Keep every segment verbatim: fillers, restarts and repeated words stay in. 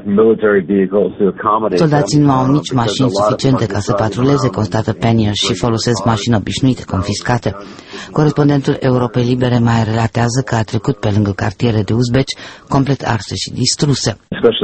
Soldații nu au nici mașini suficiente ca să patruleze, constată Penier, și folosesc mașini obișnuite, confiscate. Corespondentul Europei Libere mai relatează că a trecut pe lângă cartiere de uzbeci complet arse și distruse.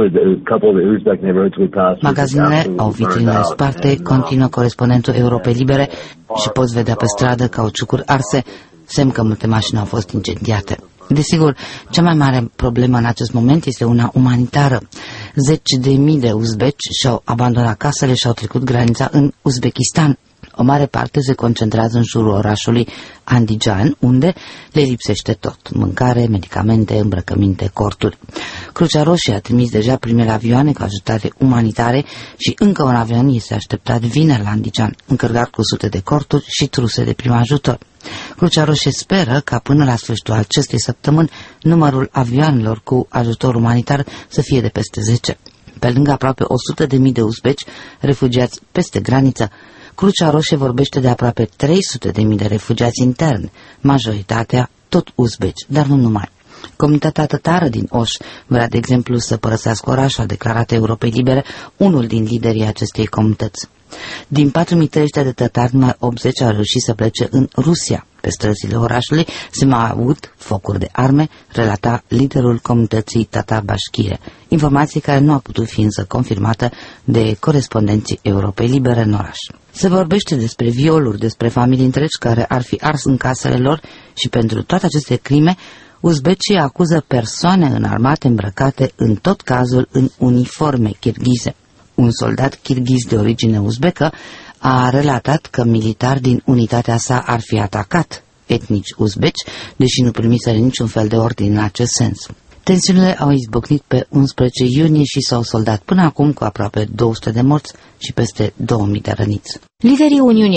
Magazinele au vitrinele sparte, continuă corespondentul Europei Libere, și poți vedea pe stradă cauciucuri arse, semn că multe mașini au fost incendiate. Desigur, cea mai mare problemă în acest moment este una umanitară. Zeci de mii de uzbeci și-au abandonat casele și au trecut granița în Uzbekistan. O mare parte se concentrează în jurul orașului Andijan, unde le lipsește tot: mâncare, medicamente, îmbrăcăminte, corturi. Crucea Roșie a trimis deja primele avioane cu ajutare umanitare și încă un avion este așteptat vineri la Andijan, încărcat cu sute de corturi și truse de prim ajutor. Crucea Roșie speră ca până la sfârșitul acestei săptămâni numărul avioanelor cu ajutor umanitar să fie de peste zece. Pe lângă aproape o sută de mii de uzbeci refugiați peste graniță, Crucea Roșie vorbește de aproape trei sute de mii de refugiați interni, majoritatea tot uzbeci, dar nu numai. Comunitatea tătară din Oș vrea, de exemplu, să părăsească orașul, a declarat Europei Libere unul din liderii acestei comunități. Din patru mii trei sute de tătari, numai optzeci au reușit să plece în Rusia. Pe străzile orașului se mai aud focuri de arme, relata liderul comunității tatar-bașchire, informații care nu a putut fi însă confirmată de corespondenții Europei Libere în oraș. Se vorbește despre violuri, despre familii întregi care ar fi ars în casele lor și pentru toate aceste crime, uzbecii acuză persoane înarmate îmbrăcate în tot cazul în uniforme kirghize. Un soldat kirghiz de origine uzbecă a relatat că militari din unitatea sa ar fi atacat etnici uzbeci, deși nu primiseră niciun fel de ordine în acest sens. Tensiunile au izbucnit pe unsprezece iunie și s-au soldat până acum cu aproape două sute de morți și peste două mii de răniți. Liderii Uniunii